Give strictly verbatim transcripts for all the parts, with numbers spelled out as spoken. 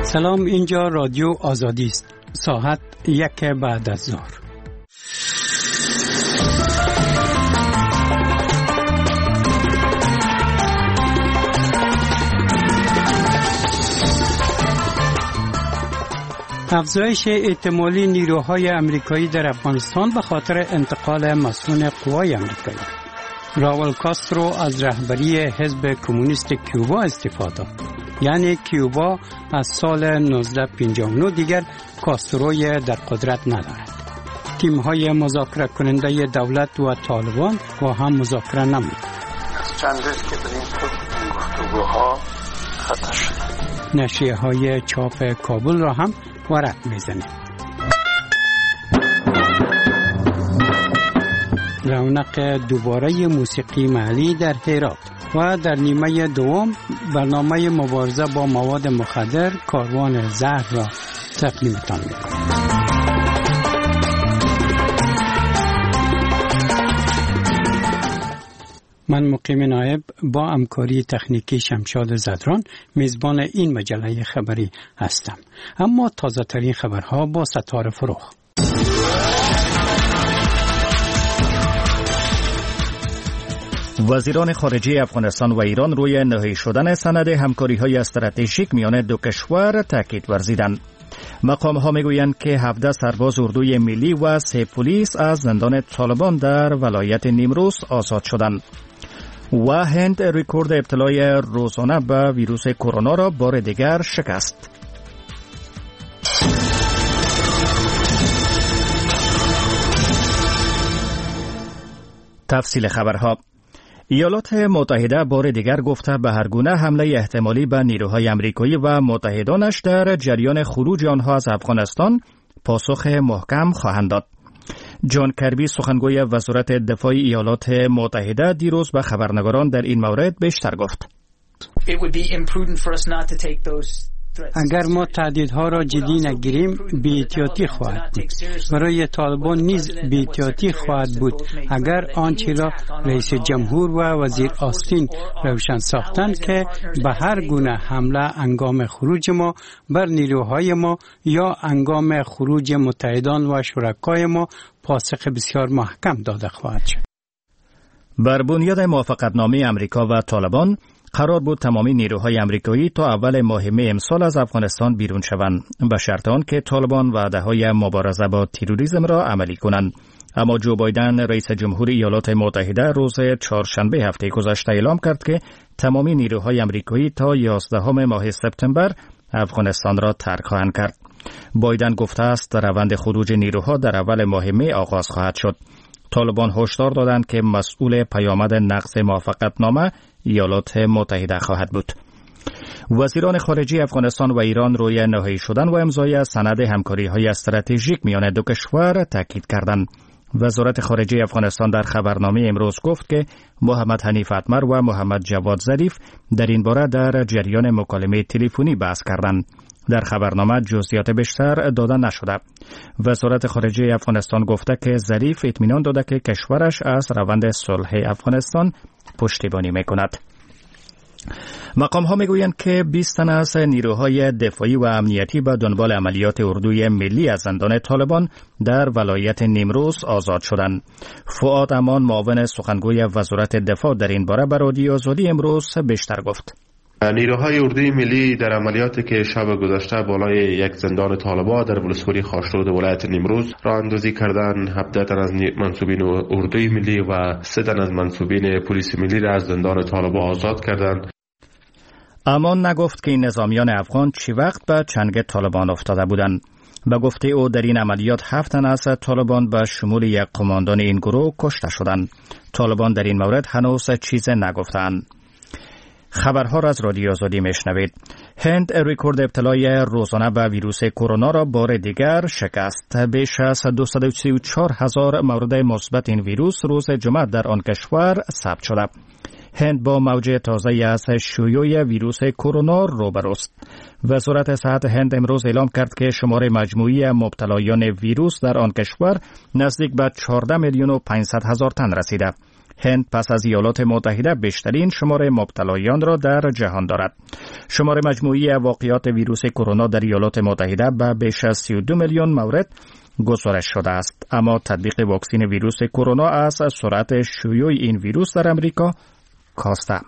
سلام، اینجا رادیو آزادی است. ساعت یک بعد از ظهر. افزایش احتمالی نیروهای امریکایی در افغانستان به خاطر انتقال مسئول قوای امریکایی. راول کاسترو از رهبری حزب کمونیست کیوبا استعفا داد. یعنی کیوبا از سال نوزده پنجاه و نه دیگر کاستروی در قدرت ندارد. تیم‌های مذاکره کننده دولت و طالبان با هم مذاکره نمی‌کنند. چند روز که در این گفتگوها خطا شد. نشریه‌های چاپ کابل را هم ورق می‌زنید. رونق دوباره موسیقی محلی در هرات و در نیمه دوم برنامه مبارزه با مواد مخدر کاروان زهر را تقدیمتان می‌کنم. من مقیم نایب با همکاری تکنیکی شمشاد زدران میزبان این مجله خبری هستم. اما تازه ترین خبرها با ستاره فروخ. وزیران خارجه افغانستان و ایران روی نهایی شدن سند همکاری‌های استراتژیک میان دو کشور تاکید ورزیدند. مقام‌ها میگویند که هفده سرباز اردوی ملی و سه پلیس از زندان طالبان در ولایت نیمروز آزاد شدند. و هند رکورد ابتلای روزانه به ویروس کرونا را بار دیگر شکست. تفصیل خبرها. ایالات متحده بار دیگر گفته به هر گونه حمله احتمالی به نیروهای امریکایی و متحدانش در جریان خروج آنها از افغانستان پاسخ محکم خواهند داد. جان کربی سخنگوی وزارت دفاع ایالات متحده دیروز به خبرنگاران در این مورد بیشتر گفت. اگر ما تهدیدها را جدی نگیریم بی‌احتیاطی خواهد بود. برای طالبان نیز بی‌احتیاطی خواهد بود اگر آنچه را رئیس جمهور و وزیر آستین روشن ساختند که به هر گونه حمله هنگام خروج ما بر نیروهای ما یا هنگام خروج متحدان و شرکای ما پاسخ بسیار محکم داده خواهد شد. بر بنیاد موافقتنامه امریکا و طالبان قرار بود تمامی نیروهای امریکایی تا اول ماه می امسال از افغانستان بیرون شوند به شرط آنکه طالبان وعده‌های مبارزه با تروریسم را عملی کنند. اما جو بایدن رئیس جمهور ایالات متحده روز چهارشنبه هفته گذشته اعلام کرد که تمامی نیروهای امریکایی تا یازدهم ماه سپتامبر افغانستان را ترک خواهند کرد. بایدن گفته است روند خروج نیروها در اول ماه می آغاز خواهد شد. طالبان هشدار دادند که مسئول پیامد نقض موافقتنامه ایالات متحده خواهد بود. وزیران خارجه افغانستان و ایران روی نهایی شدن و امضای سند همکاری‌های استراتژیک میان دو کشور تاکید کردند. وزارت خارجه افغانستان در خبرنامه امروز گفت که محمد حنیف اتمر و محمد جواد ظریف در این باره در جریان مکالمه تلفنی بحث کردند. در خبرنامه جزئیات بیشتر داده نشده. وزارت خارجه افغانستان گفته که ظریف اطمینان داده که کشورش از روند صلح افغانستان پشتیبانی میکند. مقام ها میگویند که بیست تن از نیروهای دفاعی و امنیتی به دنبال عملیات اردوی ملی از زندان طالبان در ولایت نیمروز آزاد شدند. فؤاد امان معاون سخنگوی وزارت دفاع در این باره به رادیو آزادی امروز بیشتر گفت. نیروهای اردوی ملی در عملیاتی که شب گذشته بالای یک زندان طالبان در ولسوالی خاشرود ولایت نیمروز راه اندازی کردند، هفده تن از منصوبین اردوی ملی و سه تن از منصوبین پلیس ملی را از زندان طالبان آزاد کردند. امان نگفت که این نظامیان افغان چی وقت به چنگ طالبان افتاده بودند. به گفته او در این عملیات هفت تن از طالبان به شمول یک قماندان این گروه کشته شدند. طالبان در این مورد هنوز چیز نگفتند. خبرها را از رادیو آزادی میشنوید. هند رکورد ابتلای روزانه به ویروس کرونا را بار دیگر شکست. بیش از دویست و سی و چهار هزار مورد مثبت این ویروس روز جمعه در آن کشور ثبت شده. هند با موج تازه از شیوع ویروس کرونا روبروست. وزارت صحت هند امروز اعلام کرد که شمار مجموعی مبتلایان ویروس در آن کشور نزدیک به چهارده میلیون و پانصد هزار تن رسیده. هند پس از ایالات متحده بیشترین شمار مبتلایان را در جهان دارد. شمار مجموعی واقعات ویروس کرونا در ایالات متحده به بیش از سی و دو میلیون مورد گسترش شده است، اما تطبیق واکسن ویروس کرونا از سرعت شیوع این ویروس در امریکا کاسته.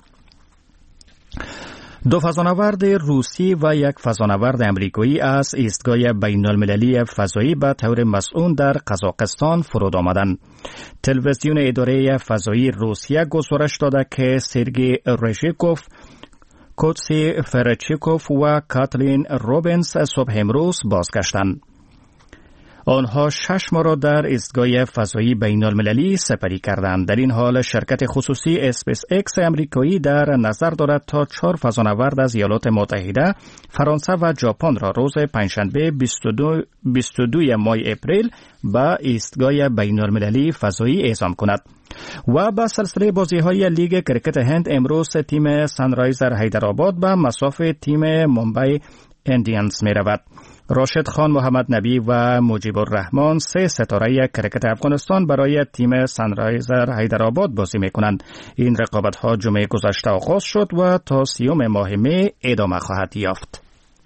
دو فضانورد روسی و یک فضانورد امریکایی از ایستگاه بین المللی فضایی به طور مسئول در قزاقستان فرود آمدند. تلویزیون اداره فضایی روسیه گزارش داده که سرگئی رژیکوف، کوتسی فرچیکوف و کاتلین روبینز صبح امروز بازگشتند. آنها شش ماه را در ایستگاه فضایی بین المللی سپری کردند. در این حال شرکت خصوصی اسپیس ایکس امریکایی در نظر دارد تا چهار فضانورد از ایالات متحده، فرانسه و ژاپن را روز پنجشنبه بیست و دو ماه اپریل به ایستگاه بین المللی فضایی اعزام کند. و با سلسله بازی‌های لیگ کرکت هند امروز تیم سانرایزر حیدرآباد به مسافت تیم ممبئی ایندیانز می رود. راشد خان محمد نبی و مجیب الرحمن سه ستاره کرکت افغانستان برای تیم سانرایزر حیدرآباد بازی می کنند. این رقابت ها جمعه گذشته آغاز شد و تا سیوم ماه می ادامه خواهد یافت.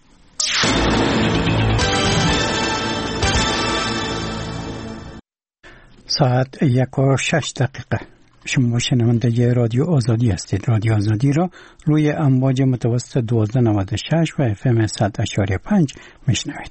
ساعت یک و شش دقیقه. شما شنونده رادیو آزادی هستید. رادیو آزادی را روی امواج متوسط دوازده نود و شش و اف ام صد اشاری پنج میشنوید.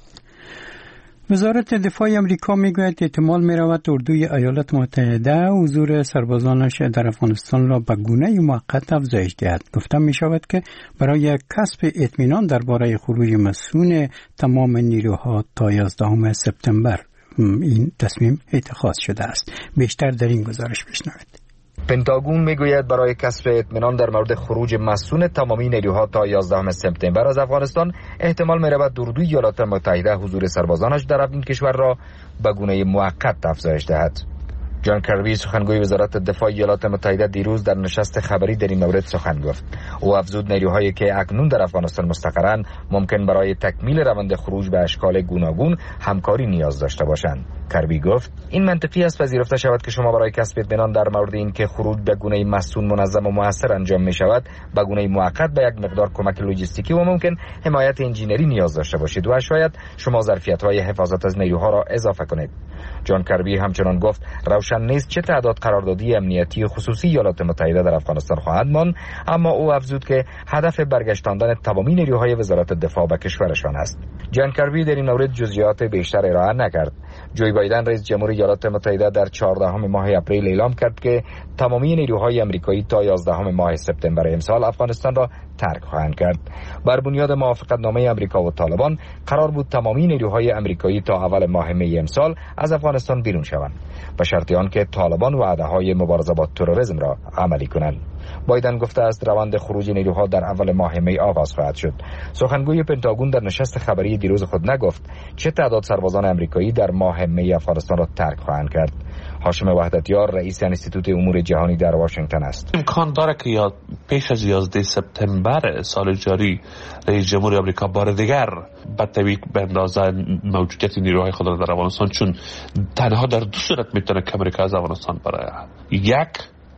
وزارت دفاع امریکا میگوید احتمال میرود اردوی ایالات متحده حضور سربازانش در افغانستان را به گونه موقت افزایش دهد. گفته می شود که برای کسب اطمینان درباره خروج مسئول تمام نیروها تا یازدهم سپتامبر این تصمیم اتخاذ شده است. بیشتر در این گزارش بشنوید. پنتاگون میگوید برای کسب اطمینان در مورد خروج مسئول تمامی نیروها تا یازدهم سپتامبر از افغانستان احتمال میرود اردوی ایالات متحده حضور سربازانش در این کشور را به گونه موقت افزایش دهد. جان کربی سخنگوی وزارت دفاع ایالات متحده دیروز در نشست خبری در این مورد سخن گفت. او افزود نیروهایی که اکنون در افغانستان مستقرند ممکن برای تکمیل روند خروج به اشکال گوناگون همکاری نیاز داشته باشند. کربی گفت این منطقی است پذیرفته شود که شما برای کسب اطمینان در مورد اینکه خروج به گونه مسئول منظم و موثر انجام می شود به گونه موقت به یک مقدار کمک لوجستیکی و ممکن حمایت انجینری نیاز داشته باشید و شاید شما ظرفیت‌های حفاظت از نیروها را اضافه کنید. جان کربی همچنان گفت روشن نیست چه تعداد قراردادی امنیتی خصوصی ایالات متحده در افغانستان خواهد ماند، اما او افزود که هدف برگشتاندن تمامی نیروهای وزارت دفاع به کشورشان است. جان کربی در این مورد جزئیات بیشتر ارائه نکرد. جو بایدن رئیس جمهور ایالات متحده در چهاردهم ماه اپریل اعلام کرد که تمامی نیروهای آمریکایی تا یازدهم ماه سپتامبر امسال افغانستان را ترک خواهند کرد. بر بنیاد موافقتنامه آمریکا و طالبان قرار بود تمامی نیروهای آمریکایی تا اول ماه می امسال از افغانستان بیرون شوند به شرط آنکه طالبان وعده‌های مبارزه با تروریسم را عملی کنند. بایدن گفته است روند خروج نیروها در اول ماه می آغاز خواهد شد. سخنگوی پنتاگون در نشست خبری دیروز خود نگفت چه تعداد سربازان آمریکایی در ماه می افغانستان را ترک خواهند کرد. هاشم وحدتیار رئیس انستیتوت امور جهانی در واشنگتن است. امکان داره که یا پیش از یازده سپتامبر سال جاری رئیس جمهور آمریکا بار دیگر به تحقیق بندازه موجودیت نیروهای خود را در افغانستان، چون تنها در دو صورت میتونه که آمریکا از افغانستان بره. یک،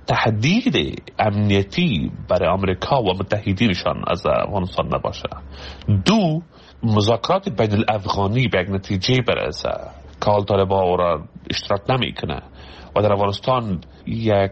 تهدید امنیتی برای آمریکا و متحدینشان از افغانستان نباشه. دو، مذاکرات بین الافغانی به یک نتیجه برسه که حال طالبان او را اشتراک نمیکنه و در افغانستان یک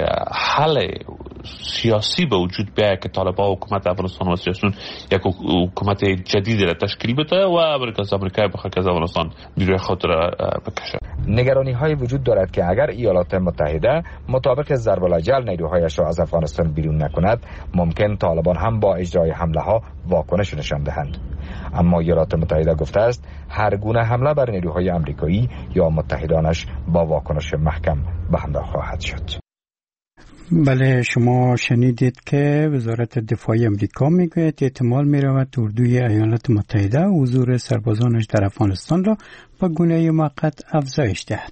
حل سیاسی به وجود بیاید که طالبان حکومت افغانستان و سیاسیون یک حکومت جدیدی را تشکیل بده و امریکا از امریکا بخواد که از افغانستان نیروی خود را بکشه. نگرانی های وجود دارد که اگر ایالات متحده مطابق ضرب الاجل نیروهایش را از افغانستان بیرون نکند، ممکن طالبان هم با اجرای حمله ها واکنش نشان دهند. اما ایالات متحده گفته است هر گونه حمله بر نیروهای آمریکایی یا متحدانش با واکنش محکم به همراه خواهد شد. بله، شما شنیدید که وزارت دفاع آمریکا میگوید احتمال میرود اردوی ایالات متحده حضور سربازانش در افغانستان را به گونه موقت افزایش دهد.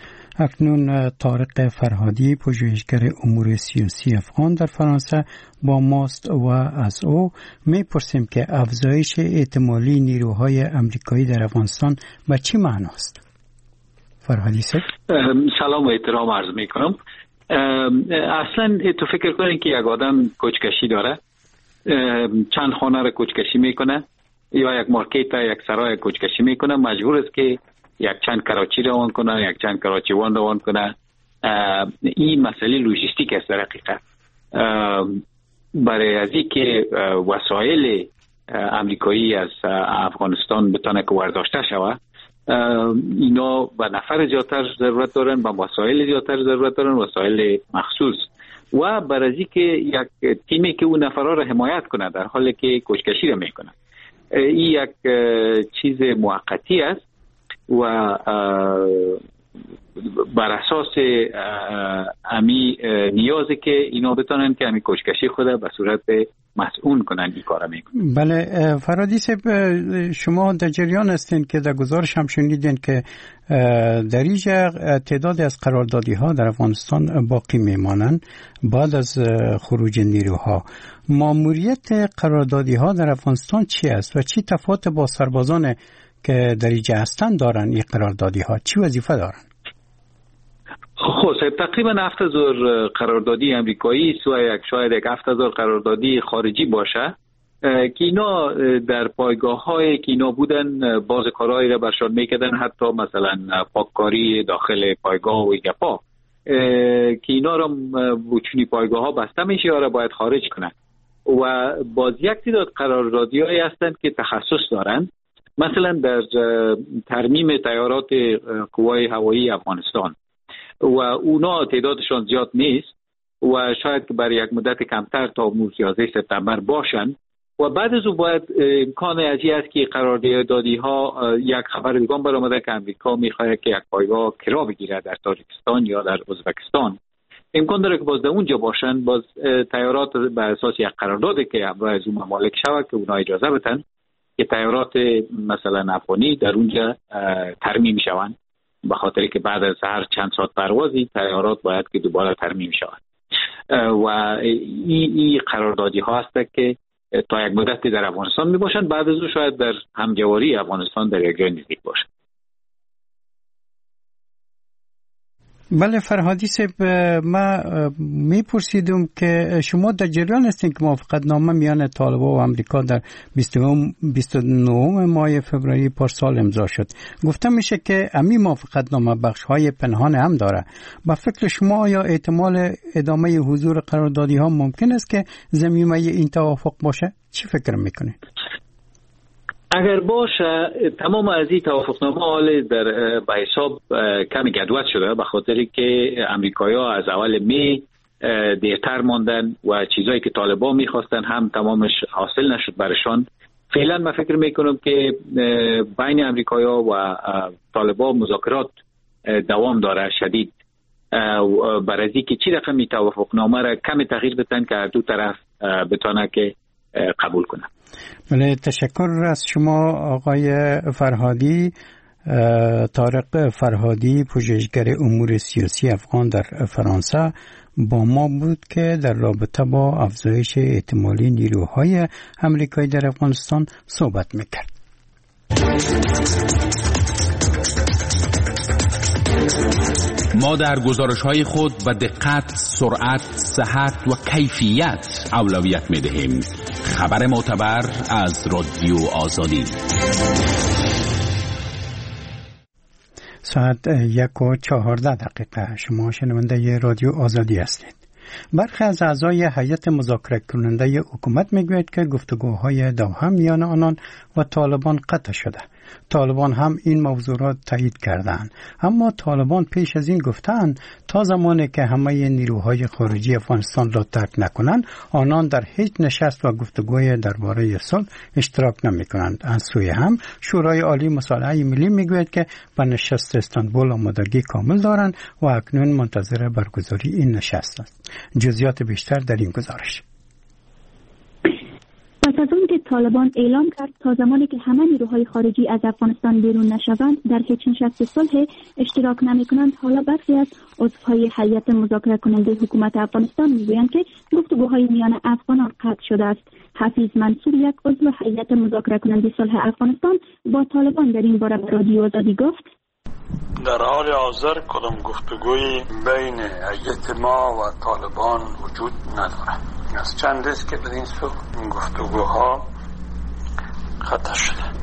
اکنون طارق فرهادی پژوهشگر امور سیاسی افغان در فرانسه با ماست و از او میپرسیم که افزایش احتمالی نیروهای آمریکایی در افغانستان به چه معناست؟ فرهادی صاحب. سلام و احترام عرض میکنم. اصلا تو فکر کنین که یک آدم کوچکشی داره، چند خانه رو کوچکشی میکنه یا یک مارکت یک سرای کوچکشی میکنه، مجبور است که یک چند کراچی روان کنه، یک چند کراچی وان روان کنه. این مسئله لوجستیک است در حقیقت. برای از این که وسایل امریکایی از افغانستان بتونه که ورداشته شوه، اینا به نفر زیادتر ضرورت دارن، به وسایل زیادتر ضرورت دارن، وسایل مخصوص، و برای از این که یک تیمی که اون نفرها را حمایت کنه در حالی که کوچکشی را میکنه. این یک چیز موقتی است و بر اساس امی نیازه که اینا بتونن که امی کوچکشی خود به صورت مسئول کنن این کارا میکنن. بله فرهادی صاحب، شما در جریان هستین که در گزارش هم شنیدین که در اینجا تعداد از قراردادی ها در افغانستان باقی میمانند بعد از خروج نیروها. ماموریت قراردادی ها در افغانستان چی است و چی تفاوت با سربازان که در اینجا هستن دارن؟ این قراردادی ها چی وظیفه دارن؟ خب تقریبا هفت هزار قراردادی امریکایی و یک شاید یک هفت هزار قراردادی خارجی باشه که اینا در پایگاه های که اینا بودن باز کارهایی را برشان میکردن، حتی مثلا پاککاری داخل پایگاه و گپا که اینا را بچونی پایگاه ها بسته میشه یا را باید خارج کنن. و باز یک تعداد قراردادی هایی هستند که تخصص دارن، مثلا در ترمیم تیارات قوای هوایی افغانستان و اونا تعدادشان زیاد نیست و شاید که برای یک مدت کمتر تا یازده سپتامبر باشن و بعد از او باید امکان ازی است که قراردادی ها یک خبر دیگه برآمده که امریکا میخواد که یک پایگاه کرا بگیره در تاجیکستان یا در ازبکستان. امکان داره که باز در اونجا باشن، باز تیارات بر اساس یک قراردادی که همراه از اون ممالک شود که اونا اجازه بدن که تیارات مثلا افغانی در اونجا ترمیم شوند، به خاطر که بعد از هر چند ساعت پروازی تیارات باید که دوباره ترمیم شوند. و این ای قراردادی ها هست که تا یک مدتی در افغانستان می باشند، بعد از اون شاید در همجواری افغانستان در یک جای نزدیک باشند. بله فرهادی صاحب، ما میپرسیدم که شما در جریان هستین که موافقت نامه میان طالبان و امریکا در بیست و نه ماه فوریه پارسال امضا شد. گفته میشه که امی موافقت نامه بخش های پنهان هم داره. با فکر شما آیا احتمال ادامه حضور قراردادی ها ممکن است که زمینه این توافق باشه؟ چی فکر میکنید؟ اگر باشه تمام از این توافقنامه حال در به حساب کمی گدوت شده، به خاطر که امریکایی‌ها از اول می دیرتر ماندن و چیزایی که طالبان میخواستن هم تمامش حاصل نشد برشان. فعلا من فکر میکنم که بین امریکایی‌ها و طالبان مذاکرات دوام داره شدید، برای اینکه چی رقمی توافقنامه را کمی تغییر بدن که هر دو طرف بتونه که قبول کنه. بله تشکر از شما آقای فرهادی. طارق فرهادی، پژوهشگر امور سیاسی افغان در فرانسه، با ما بود که در رابطه با افزایش احتمالی نیروهای امریکایی در افغانستان صحبت میکرد. ما در گزارش‌های خود به دقت، سرعت، صحت و کیفیت اولویت می‌دهیم. خبر معتبر از رادیو آزادی. ساعت یک و چهارده دقیقه. شما شنونده رادیو آزادی هستید. برخی از اعضای هیئت مذاکره کننده حکومت میگوید که گفتگوهای دوحه میان آنان و طالبان قطع شده. طالبان هم این موضوع را تایید کردند، اما طالبان پیش از این گفتند تا زمانی که همه نیروهای خارجی افغانستان را ترک نکنند آنان در هیچ نشست و گفتگوی درباره صلح اشتراک نمی‌کنند. از سوی هم شورای عالی مصالحه ملی میگوید که به نشست استانبول آمادگی کامل دارند و اکنون منتظر برگزاری این نشست است. جزئیات بیشتر در این گزارش. پس از اون که طالبان اعلام کرد تا زمانی که همه نیروهای خارجی از افغانستان بیرون نشوند در هیچ نشست صلح اشتراک نمی‌کنند، حالا برخی از عضوهای هیئت مذاکره کننده حکومت افغانستان میگویند که گفتگوهای میان افغانان قطع شده است. حفیظ منصور، یک عضو هیئت مذاکره کننده صلح افغانستان، با طالبان در این باره به رادیو آزادی گفت: در حال حاضر کدام گفتگوی بین هیئت ما و طالبان وجود ندارد. از چند است که به این سو این گفتگوها خطا شده.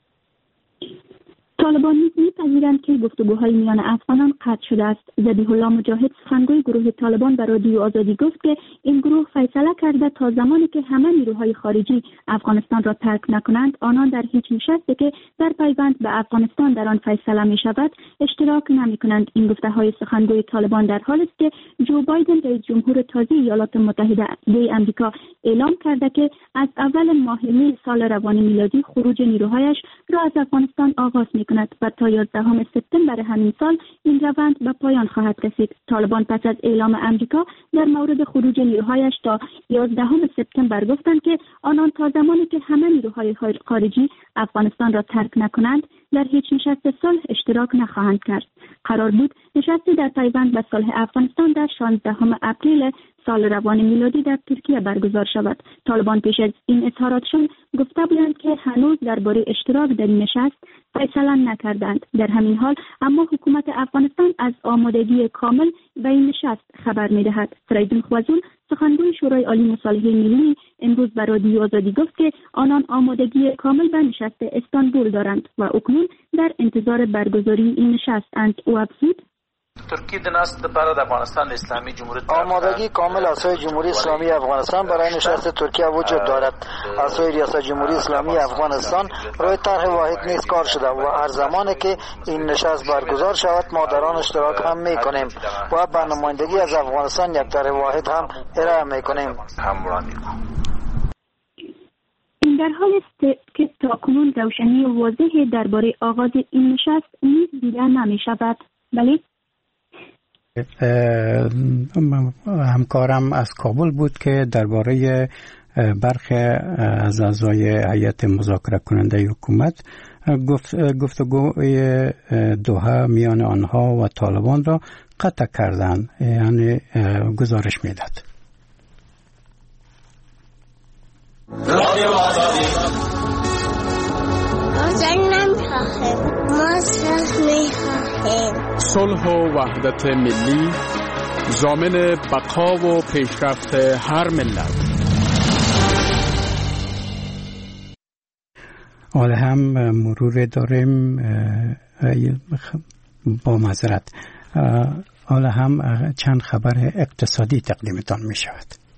طالبان نیز می‌پذیرند که گفتگوهای میان افغانان قطع شده است. ذبیح الله مجاهد سخنگوی گروه طالبان به رادیو آزادی گفت که این گروه فیصله کرده تا زمانی که همه نیروهای خارجی افغانستان را ترک نکنند، آنان در هیچ نشستی که در پیوند به افغانستان در آن فیصله می‌شود اشتراک نمی‌کنند. این گفته‌های سخنگوی طالبان در حالی است که جو بایدن رئیس جمهور تازه ایالات متحده آمریکا اعلام کرده که از اول ماه می سال روان میلادی خروج نیروهایش را از افغانستان آغاز می‌کند و تا یازدهم سپتامبر همین سال این روند به پایان خواهد رسید. طالبان پس از اعلام امریکا در مورد خروج نیروهایش تا یازدهم سپتامبر گفتند که آنان تا زمانی که همه نیروهای خارجی افغانستان را ترک نکنند در هیچ نشست صلح اشتراک نخواهند کرد. قرار بود نشستی در پیوند به صلح افغانستان در شانزدهم اپریل سال روان میلادی در ترکیه برگزار شود. طالبان پیش از این اظهاراتشان گفته بودند که هنوز درباره اشتراک در این نشست فیصله نکردند. در همین حال اما حکومت افغانستان از آمادگی کامل به این نشست خبر می‌دهد. فریدون خوازون سخنگوی شورای عالی مصالحه ملی امروز به رادیو آزادی گفت که آنان آمادگی کامل به نشست استانبول دارند و اکنون در انتظار برگزاری این نشست اند. او افزود ترکیه دنست برای افغانستان اسلامی جمهوری آمادگی کامل اسای جمهوری اسلامی افغانستان برای نشست ترکیه وجود دارد. اسای ریاست جمهوری اسلامی افغانستان روی طرح واحد نیز کار شده و هر زمانی که این نشست برگزار شود ما در آن اشتراک هم میکنیم و با نمایندگی از افغانستان یک طرح واحد هم ارائه میکنیم. این در حال است که تاکنون روشنی واضحی درباره آغاز این نشست نیز دیده نمی شود. بله همکارم از کابل بود که درباره برخی از اعضای هیئت مذاکره کننده حکومت گفت گفتگوی دوحه میان آنها و طالبان را قطع کردند، یعنی گزارش میداد. صلح و وحدت ملی ضامن بقا و پیشرفت هر ملت. حالا هم مرور داریم با معذرت حالا هم چند خبر اقتصادی تقدیمتان می شود.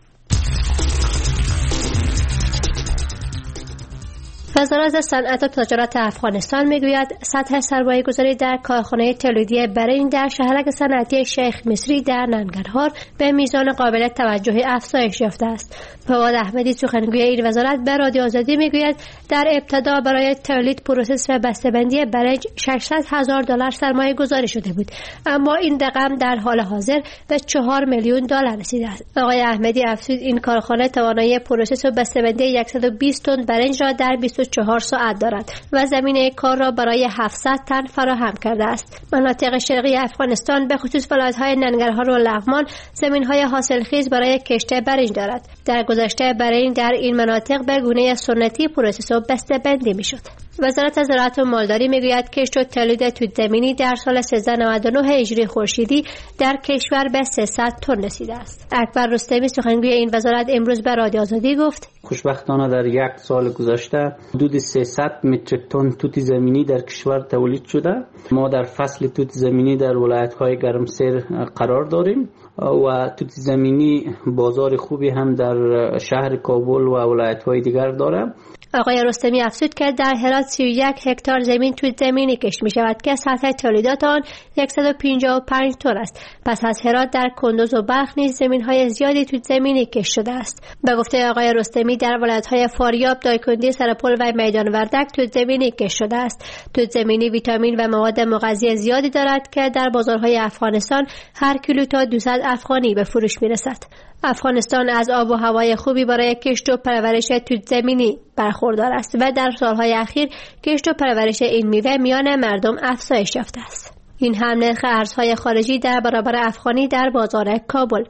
وزارت صنعت و تجارت افغانستان میگوید سطح سرمایه گذاری در کارخانه تولیدی برنج در شهرک صنعتی شیخ مصری در ننگرهار به میزان قابل توجهی افزایش یافته است. فواد احمدی سخنگوی این وزارت به رادیو آزادی میگوید در ابتدا برای تولید، پروسس و بسته‌بندی برنج ششصد هزار دلار سرمایه گذاری شده بود، اما این رقم در حال حاضر به چهار میلیون دلار رسیده است. آقای احمدی افزود این کارخانه توانایی پروسس و بسته‌بندی صد و بیست تن برنج را در بیست و چهار ساعت دارد و زمینه کار را برای هفتصد تن فراهم کرده است. مناطق شرقی افغانستان به خصوص ولایت‌های ننگرهار و لغمان زمین‌های حاصلخیز برای کشت برنج دارد. در گذشته برنج در این مناطق به گونه سنتی پروسس و بسته‌بندی می‌شد. وزارت زراعت و مالداری میگوید کشت و تولید توت زمینی در سال سیزده نود و نه هجری خورشیدی در کشور به سیصد تن رسیده است. اکبر رستمی سخنگوی این وزارت امروز به رادیو آزادی گفت خوشبختانه در یک سال گذشته حدود سیصد متریک تن توت زمینی در کشور تولید شده. ما در فصل توت زمینی در ولایت‌های گرمسیر قرار داریم و توت زمینی بازار خوبی هم در شهر کابل و ولایت‌های دیگر داره. آقای رستمی افزود که در هرات سی و یک هکتار زمین توت زمینی کشت می شود که سطح تولیدات آن صد و پنجاه و پنج تن است. پس از هرات در کندوز و بلخ نیز زمین‌های زیادی توت زمینی کشت شده است. به گفته آقای رستمی در ولایت‌های فاریاب، دایکنڈی، سرپل و میدان وردک توت زمینی کشت شده است. توت زمینی ویتامین و مواد مغذی زیادی دارد که در بازارهای افغانستان هر کیلو تا دویست افغانی به فروش می‌رسد. افغانستان از آب و هوای خوبی برای کشت و پرورش توت زمینی برخوردار است و در سالهای اخیر کشت و پرورش این میوه میان مردم افزایش یافته است. این هم نرخ ارزهای خارجی در برابر افغانی در بازار کابل.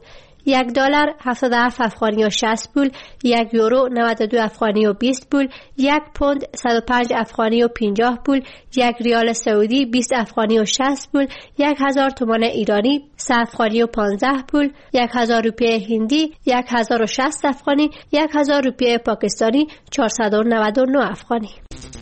یک دلار هفتاد و هفت افغانی و شصت پول، یک یورو نود و دو افغانی و بیست پول، یک پوند صد و پنج افغانی و پنجاه پول، یک ریال سعودی بیست افغانی و شصت پول، یک هزار تومان ایرانی سه افغانی و پانزده پول، یک هزار روپیه هندی یک هزار و شصت افغانی، یک هزار روپیه پاکستانی چهارصد و نود و نه افغانی.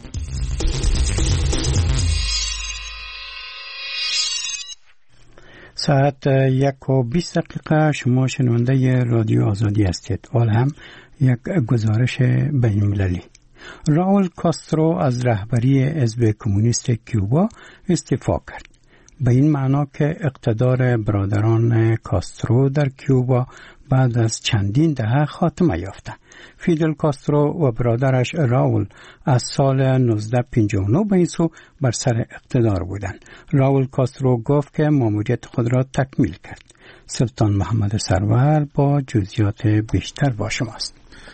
ساعت یک و بیست دقیقه. شما شنونده رادیو آزادی هستید. حال هم یک گزارش بین المللی. راول کاسترو از رهبری حزب کمونیست کیوبا استعفا کرد. به این معنا که اقتدار برادران کاسترو در کیوبا بعد از چندین دهه خاتمه یافته. فیدل کاسترو و برادرش راول از سال نوزده پنجاه و نه به این سو بر سر اقتدار بودند. راول کاسترو گفت که ماموریت خود را تکمیل کرد. سلطان محمد سرور با جزئیات بیشتر با شماست.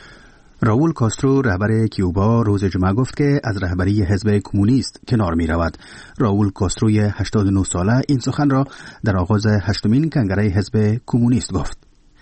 راول کاسترو رهبر کیوبا روز جمعه گفت که از رهبری حزب کمونیست کنار می رود. راول کاستروی هشتاد و نه ساله این سخن را در آغاز هشتمین کنگره حزب کمونیست گفت.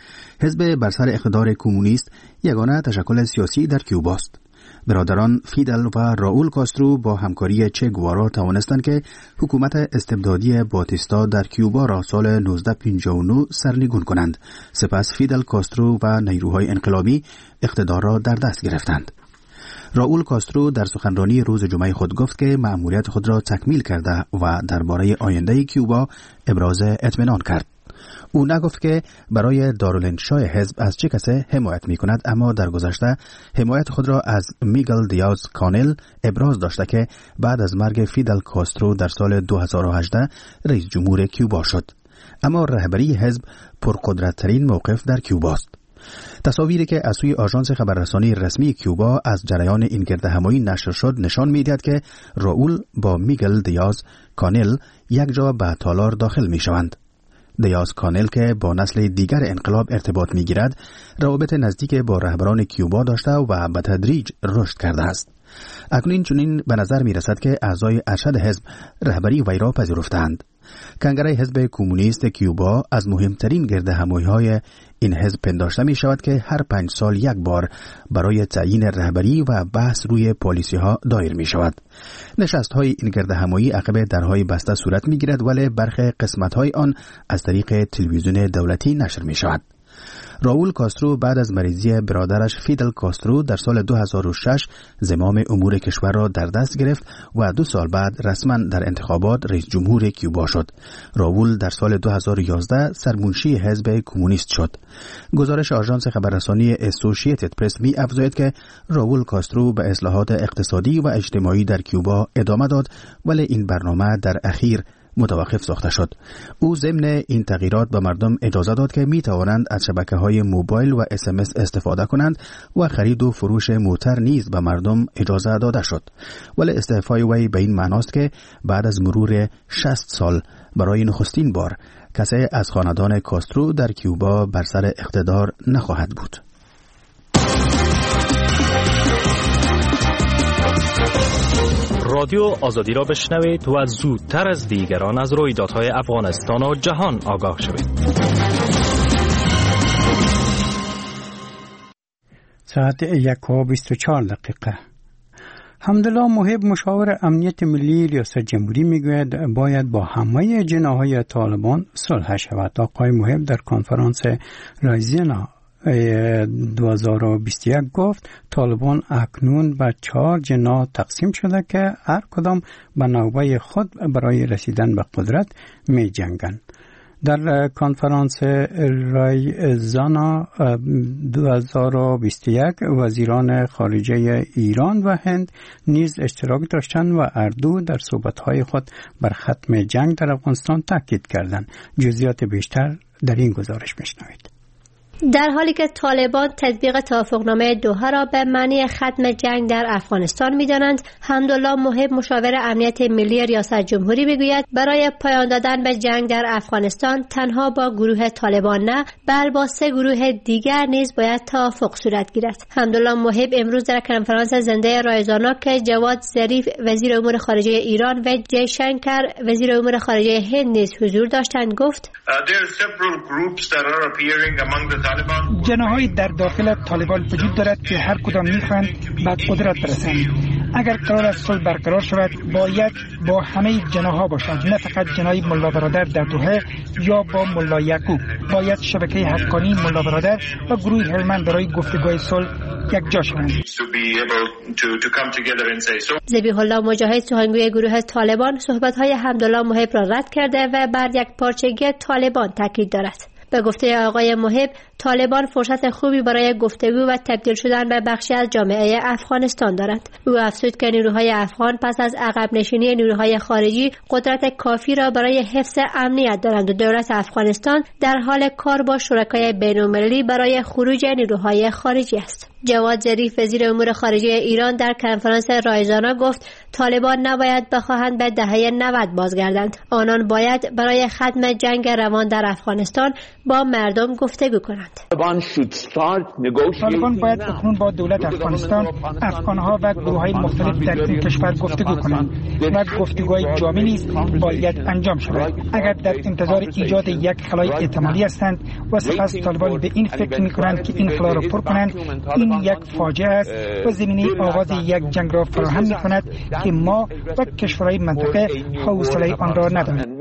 حزب بر سر اقتدار کمونیست یگانه تشکل سیاسی در کیوبا است. برادران فیدل و راول کاسترو با همکاری چه گوارا توانستند که حکومت استبدادی باتیستا در کیوبا را سال نوزده پنجاه و نه سرنگون کنند. سپس فیدل کاسترو و نیروهای انقلابی اقتدار را در دست گرفتند. راول کاسترو در سخنرانی روز جمعه خود گفت که مأموریت خود را تکمیل کرده و درباره آینده کیوبا ابراز اطمینان کرد. او نگفت که برای دارالانشای حزب از چه کسی حمایت می کند، اما در گذشته حمایت خود را از میگل دیاز کانل ابراز داشته که بعد از مرگ فیدل کاسترو در سال دو هزار و هجده رئیس جمهور کیوبا شد. اما رهبری حزب پرقدرت‌ترین موقف در کیوبا است. تصاویری که از سوی آژانس خبررسانی رسمی کیوبا از جریان این گردهمایی نشر شد نشان می‌دهد که راول با میگل دیاز کانل یک جا به تالار داخل می‌شوند. دیاز کانل که با نسل دیگر انقلاب ارتباط می‌گیرد، روابط نزدیک با رهبران کیوبا داشته و به تدریج رشد کرده است. اکنون چنین به نظر می‌رسد که اعضای ارشد حزب رهبری وی را پذیرفتند. کنگره حزب کمونیست کیوبا از مهمترین گردهمایی‌های این حزب پنداشته می شود که هر پنج سال یک بار برای تعیین رهبری و بحث روی پالیسی‌ها دایر می شود. نشست‌های این گردهمایی عقب درهای بسته صورت می گیرد، ولی برخی قسمت‌های آن از طریق تلویزیون دولتی نشر می شود. راول کاسترو بعد از مریضی برادرش فیدل کاسترو در سال دو هزار و شش زمام امور کشور را در دست گرفت و دو سال بعد رسما در انتخابات رئیس جمهور کیوبا شد. راول در سال دو هزار و یازده سرمنشی حزب کمونیست شد. گزارش آژانس خبررسانی اسوسییتد پرس می افزاید که راول کاسترو به اصلاحات اقتصادی و اجتماعی در کیوبا ادامه داد، ولی این برنامه در اخیر متوقف ساخته شد. او ضمن این تغییرات به مردم اجازه داد که می توانند از شبکه‌های موبایل و اس ام اس استفاده کنند و خرید و فروش موتر نیز به مردم اجازه داده شد. ولی استعفای وی به این معناست که بعد از مرور شصت سال برای نخستین بار کسی از خاندان کاسترو در کیوبا بر سر اقتدار نخواهد بود. رادیو آزادی را بشنوید و زودتر از دیگران از رویدادهای افغانستان و جهان آگاه شوید. ساعت یک و بیست و چهار دقیقه. حمدالله محب مشاور امنیت ملی ریاست جمهوری میگوید باید با همه جناحهای طالبان صلح شود. آقای محب در کنفرانس رایزینا دو هزار و بیست و یک گفت طالبان اکنون به چهار جناح تقسیم شده که هر کدام به نوبه خود برای رسیدن به قدرت می جنگند. در کنفرانس رایزانا دو هزار و بیست و یک وزیران خارجه ایران و هند نیز اشتراک داشتند و هر دو در صحبت‌های خود بر ختم جنگ در افغانستان تاکید کردند. جزئیات بیشتر در این گزارش میشنوید. در حالی که طالبان تطبیق توافقنامه دوحه را به معنی ختم جنگ در افغانستان می‌دانند، حمدالله محب مشاور امنیت ملی ریاست جمهوری می‌گوید برای پایان دادن به جنگ در افغانستان تنها با گروه طالبان نه، بل با سه گروه دیگر نیز باید توافق صورت گیرد. حمدالله محب امروز در کنفرانس زنده رایزانا که جواد ظریف وزیر امور خارجه ایران و جی شنکر وزیر امور خارجه هند نیز حضور داشتند گفت: جناح‌هایی در داخل طالبان وجود دارد که هر کدام می‌خواهند به قدرت برسند. اگر قرار است صلح برقرار شود باید با همه جناح‌ها باشد، نه فقط جناح ملا برادر در دوحه یا با ملا یعقوب. باید شبکه حقانی ملا برادر و گروه هلمند برای گفتگوی صلح یک جا شوند. ذبیح الله مجاهد سخنگوی گروه طالبان صحبت‌های حمدالله محب را رد کرده و بر یک پارچگی طالبان تاکید دارد. به گفته آقای محب، طالبان فرصت خوبی برای گفتگو و تبدیل شدن به بخشی از جامعه افغانستان دارند. او افزود که نیروهای افغان پس از عقب نشینی نیروهای خارجی قدرت کافی را برای حفظ امنیت دارند و دولت افغانستان در حال کار با شرکای بین‌المللی برای خروج نیروهای خارجی است. جواد ظریف وزیر امور خارجه ایران در کنفرانس رایزانا گفت طالبان نباید بخواهند به دهه نود بازگردند. آنان باید برای ختم جنگ روان در افغانستان با مردم گفتگو کنند. طالبان باید اکنون با دولت افغانستان، افغانها و گروه‌های مختلف در این کشور گفتگو کنند و گفتگوهای جامع نیز باید انجام شود. اگر در انتظار ایجاد یک خلای احتمالی هستند و سپس طالبان به این فکر می‌کنند که این خلا را پر کنند، این یک فاجعه است و زمینه آغاز یک جنگ را فراهم می‌کند که ما و کشورهای منطقه حوصله آن را نداریم.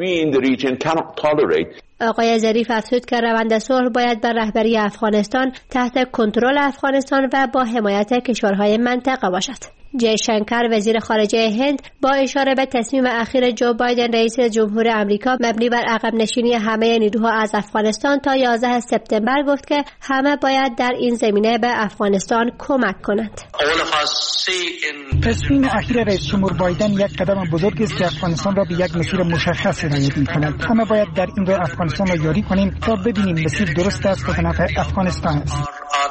آقای ظریف افزود که روند صلح باید بر رهبری افغانستان تحت کنترل افغانستان و با حمایت کشورهای منطقه باشد. جی شنکر وزیر خارجه هند با اشاره به تصمیم اخیر جو بایدن رئیس جمهور آمریکا مبنی بر عقب نشینی همه نیروها از افغانستان تا یازده سپتامبر گفت که همه باید در این زمینه به افغانستان کمک کنند. تصمیم اخیر رئیس جمهور بایدن یک قدم بزرگ است که افغانستان را به یک مسیر مشخص هدایت می‌کند. همه باید در این راه افغانستان را یاری کنیم تا ببینیم مسیر درست است و به نفع افغانستان است.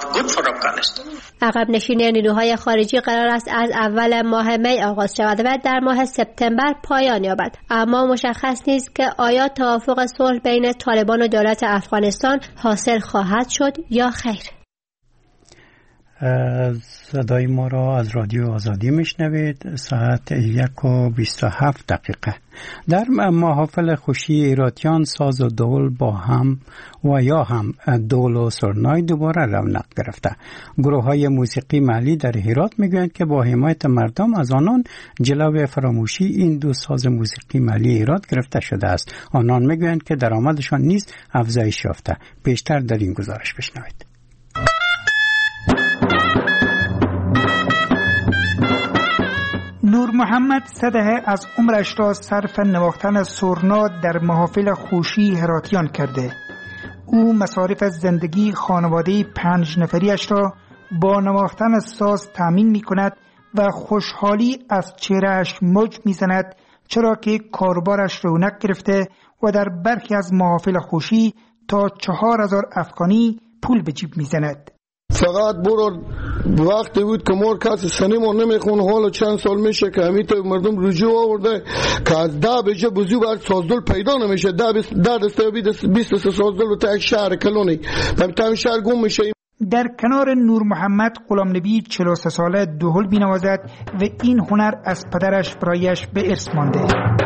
عقب نشینی نیروهای خارجی قرار است از اول ماه می آغاز شود و در ماه سپتامبر پایان یابد، اما مشخص نیست که آیا توافق صلح بین طالبان و دولت افغانستان حاصل خواهد شد یا خیر. صدای ما را از رادیو آزادی میشنوید. ساعت یک و بیست و هفت دقیقه. در محافل خوشی ایراتیان ساز و دول با هم و یا هم دول و سرنای دوباره رونق گرفته. گروه های موسیقی محلی در هرات میگویند که با حمایت مردم از آنان جلوی فراموشی این دو ساز موسیقی محلی ایرات گرفته شده است. آنان میگویند که درآمدشان نیز افزایش یافته. بیشتر در این گزارش بشنوید. نور محمد صدهه از عمرش را صرف نواختن سرنا در محافل خوشی هراتیان کرده. او مصارف زندگی خانواده پنج نفریش را با نواختن ساز تامین می کند و خوشحالی از چهرهش موج می زند، چرا که کاربارش رونق گرفته و در برخی از محافل خوشی تا چهار هزار افغانی پول به جیب می زند. فقط برو وقتی بود که مور کسی سنیمون نمیخون، حالا چند سال میشه که همیت مردم رجوع آورده که از ده بجه بزیو برد سازدول پیدا نمیشه. ده دسته بیست سه سازدول تا یک شهر کلونی تا شهر گم میشه. در کنار نور محمد غلام نبی چهل و سه ساله دهل بینوازد و این هنر از پدرش برایش به ارث مانده.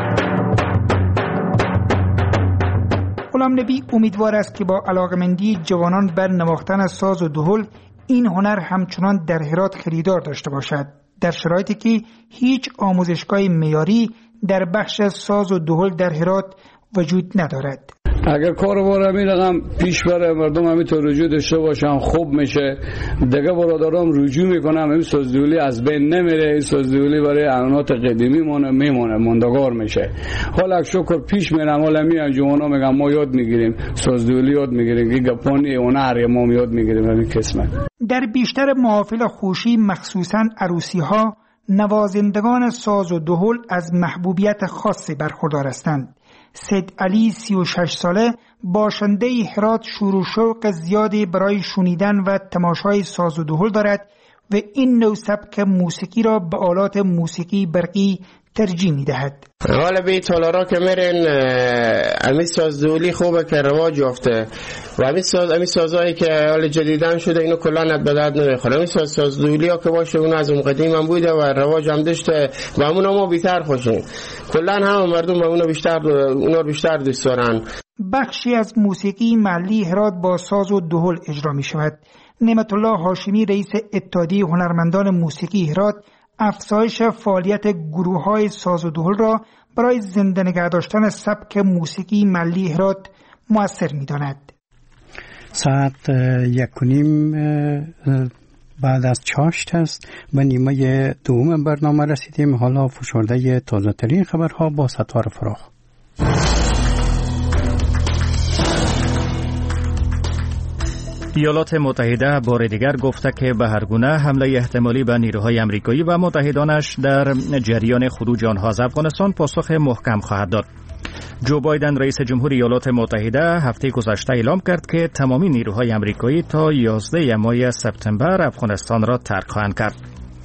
غلام نبی امیدوار است که با علاقمندی جوانان بر نواختن ساز و دهل این هنر همچنان در هرات خریدار داشته باشد، در شرایطی که هیچ آموزشگاه معیاری در بخش ساز و دهل در هرات وجود ندارد. اگر کاروبار همین رقم پیش بره، مردم همینطور رجوع داشته باشن، خوب میشه. دیگه برادرام رجوع میکنم، این سازدولی از بین نمیره. این سازدولی برای عنعنات قدیمی مونه میمونه، ماندگار میشه. حالا شکر پیش میرم، حالا میان جوانا میگم ما یاد میگیریم، سازدولی یاد میگیریم، که گپانی هنر ما یاد میگیریم. همین قسمت در بیشتر محافل خوشی مخصوصا عروسی ها نوازندگان ساز و دهل از محبوبیت خاصی برخوردار هستند. سید علی سی و شش ساله باشنده هرات شور و شوق زیادی برای شنیدن و تماشای ساز و دهل دارد و این نوع سبک موسیقی را به آلات موسیقی برقی ترجیح می دهد. حالا به تالارا که میرن امی سازدولی خوبه که رواج یافته و امی ساز امی سازایی که حالا جدیدن شده اینو کلا ند به درد نمیخوره. امی ساز سازدولی ها که باشه اون از اون قدیم هم بوده و رواج هم داشته و همون ما بیشتر خوشیم. کلا هم مردم به اونو بیشتر اونو بیشتر دوست دارن. بخشی از موسیقی محلی هرات با ساز و دهل اجرا می شود. نعمت الله هاشمی رئیس اتحادیه هنرمندان موسیقی هرات افزایش فعالیت گروه‌های ساز و دهل را برای زنده نگه داشتن سبک موسیقی محلی هرات مؤثر می‌داند. ساعت یک و نیم بعد از چاشت است و نیمه دوم برنامه رسیدیم. حالا فشرده تازه ترین خبرها با ستاره فراخ. ایالات متحده بار دیگر گفته که به هر گونه حمله احتمالی به نیروهای آمریکایی و متحدانش در جریان خروج آنها از افغانستان پاسخ محکم خواهد داد. جو بایدن رئیس جمهور ایالات متحده هفته گذشته اعلام کرد که تمامی نیروهای آمریکایی تا یازده ماه سپتامبر افغانستان را ترک خواهند کرد.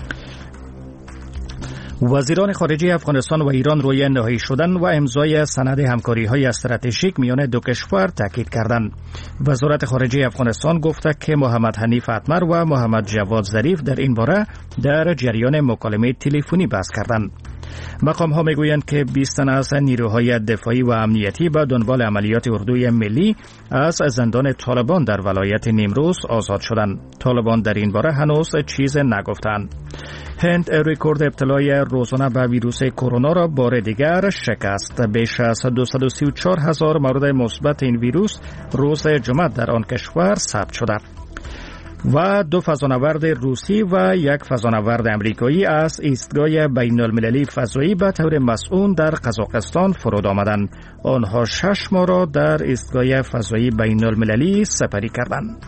وزیران خارجه افغانستان و ایران روی نهایی شدن و امضای سند همکاری‌های استراتژیک میان دو کشور تاکید کردند. وزارت خارجه افغانستان گفته که محمد حنیف اتمر و محمد جواد ظریف در این باره در جریان مکالمه تلفنی بحث کردند. مقام ها میگویند که بیست تن از نیروهای دفاعی و امنیتی به دنبال عملیات اردوی ملی از زندان طالبان در ولایت نیمروز آزاد شدند. طالبان در این باره هنوز چیز نگفتند. هند رکورد ابتلای روزانه به ویروس کرونا را بار دیگر شکست. بیش از دویست و سی و چهار هزار مورد مثبت این ویروس روز جمعه در آن کشور ثبت شده. و دو فضانورد روسی و یک فضانورد امریکایی از ایستگاه بین المللی فضایی به طور مسئول در قزاقستان فرود آمدند. آنها شش ماه را در ایستگاه فضایی بین المللی سپری کردند.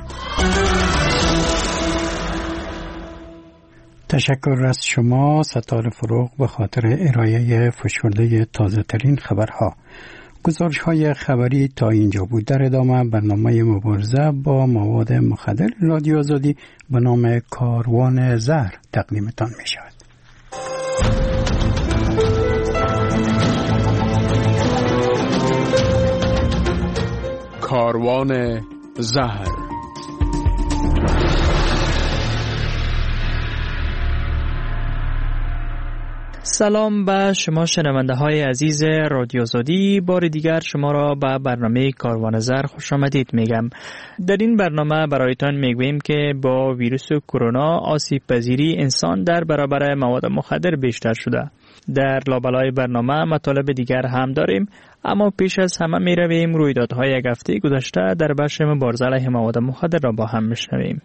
تشکر از شما ستاره فروغ به خاطر ارائه فشرده تازه ترین خبرها. گزارش های خبری تا اینجا بود. در ادامه برنامه مبارزه با مواد مخدر رادیو آزادی به نام کاروان زهر تقدیمتان می شود. کاروان زهر. سلام به شما شنونده های عزیز رادیو آزادی. بار دیگر شما را به برنامه کاروان زهر خوش آمدید میگم. در این برنامه برایتان میگوییم که با ویروس کرونا آسیب پذیری انسان در برابر مواد مخدر بیشتر شده. در لابلای برنامه مطالب دیگر هم داریم، اما پیش از همه می رویم رویدادهای یک هفته گذشته در بخش مبارزه علیه مواد مخدر را با هم میشنویم.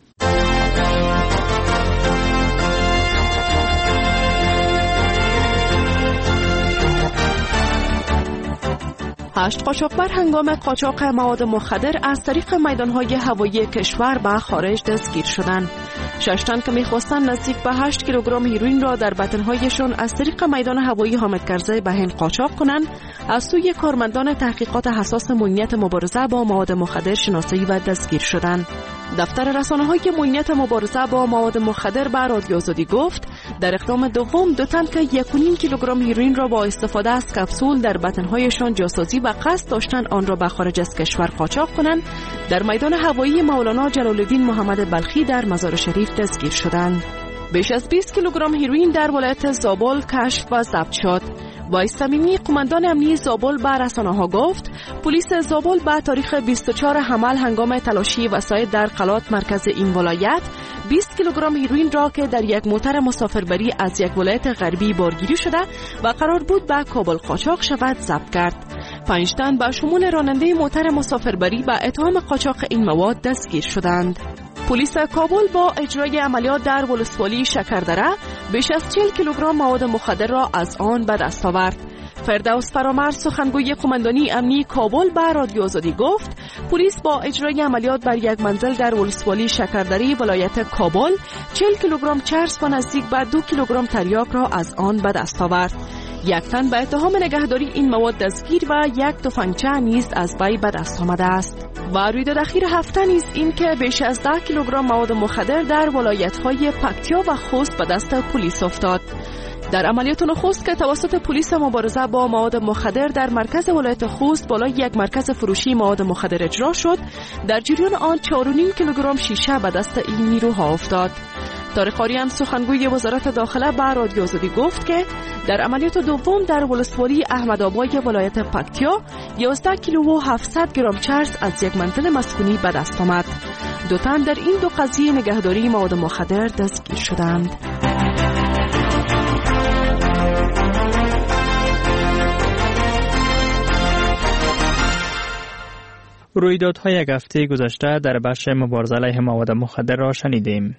هشت قاچاقبر هنگام قاچاق مواد مخدر از طریق میدانهای هوایی کشور به خارج دستگیر شدند. شش تن که می‌خواستند نزدیک به هشت کیلوگرم هیروئین را در بطن‌هایشان از طریق میدان هوایی حامد کرزی به هند قاچاق کنند، از سوی کارمندان تحقیقات حساس مؤمنیت مبارزه با مواد مخدر شناسایی و دستگیر شدند. دفتر رسانه‌های مؤمنیت مبارزه با مواد مخدر به رادیو آزادی گفت در اقدام دوم دو تن که یک و نیم کیلوگرم هیروئین را با استفاده از کپسول در بطن‌هایشان جاسازی و قصد داشتند آن را به خارج از کشور قاچاق کنند، در میدان هوایی مولانا جلال الدین محمد بلخی در مزار شریف دستگیر شدند. بیش از بیست کیلوگرم هیروئین در ولایت زابل کشف و ضبط شد. وایس تمیمی قماندان امنیتی زابل به رسانه‌ها گفت پلیس زابل به تاریخ بیست و چهارم حمل هنگام تلاشی وسایل در قلات مرکز این ولایت بیست کیلوگرم هیروئین را که در یک موتر مسافربری از یک ولایت غربی بارگیری شده و قرار بود به کابل قاچاق شود ضبط کرد. پنج تن به شمول راننده موتر مسافربری به اتهام قاچاق این مواد دستگیر شدند. پلیس کابل با اجرای عملیات در ولسوالی شکردره بیش از چهل کیلوگرم مواد مخدر را از آن به دست آورد. فردوس فرامرد سخنگوی قماندانی امنی کابل به رادیو آزادی گفت پلیس با اجرای عملیات بر یک منزل در ولسوالی شکردری ولایت کابل چهل کیلوگرم چرس و نزدیک به دو کیلوگرم تریاک را از آن به دست آورد. یک تن به اتهام نگهداری این مواد دستگیر و یک تفنگچه نیز از وی به دست آمده است. و رویداد اخیر هفته نیز این که بیش از ده کیلوگرم مواد مخدر در ولایت‌های پکتیا و خوست به دست پلیس افتاد. در عملیات نخست که توسط پلیس مبارزه با مواد مخدر در مرکز ولایت خوست بالای یک مرکز فروشی مواد مخدر اجرا شد، در جریان آن چهار و نیم کیلوگرم شیشه به دست این نیروها افتاد. طارق آریان سخنگوی وزارت داخله به رادیو آزادی گفت که در عملیات دوم در ولسوالی احمدآباد ولایت پکتیا یازده کیلو و هفتصد گرم چرس از یک منزل مسکونی به دست آمد. دو تن در این دو قضیه نگهداری مواد مخدر دستگیر شدند. رویدادهای یک هفته گذشته در بخش مبارزه علیه مواد مخدر را شنیدیم.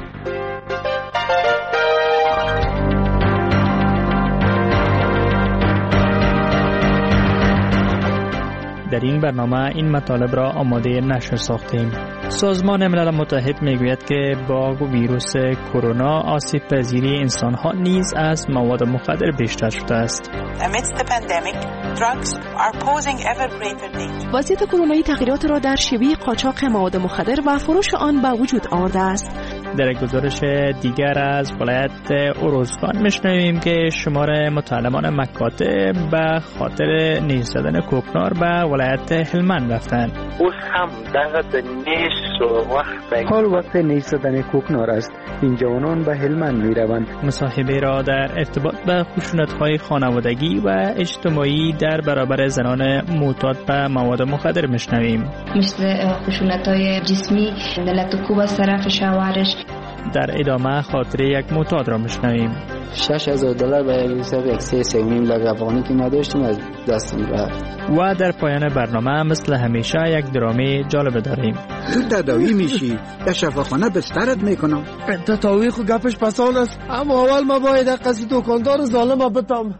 در این برنامه این مطالب را آماده نشر ساختیم. سازمان ملل متحد میگوید که با ویروس کرونا آسیب پذیری انسان‌ها نیز از مواد مخدر بیشتر شده است. وضعیت کرونایی تغییرات را در شیوه قاچاق مواد مخدر و فروش آن به وجود آورده است. در گزارش دیگر از ولایت اروزگان میشنویم که شمار متعلمان مکاتب به خاطر نیش زدن کوکنار به ولایت هلمند رفتند. اوس هم دغه نیش و وقت حال وقت نیش زدن کوکنار است. این جوانان به هلمند میروند. مصاحبه را در ارتباط به خشونت‌های خانوادگی و اجتماعی در برابر زنان معتاد به مواد مخدر میشنویم. مثل خشونت‌های جسمی، دلت کوب از طرف شوهرش. در ادامه خاطره یک معتاد را میشنویم. شش هزار دلار به حساب یک سه سه و نیم لاک افغانی که ما داشتیم از دستم رفت. و در پایان برنامه مثل همیشه یک درامی جالب داریم. تو تداوی میشی یا شفاخانه بسترت میکنم. تداوی خو گپش پسان است، اما اول ما باید قضی دکاندار ظالم بتم.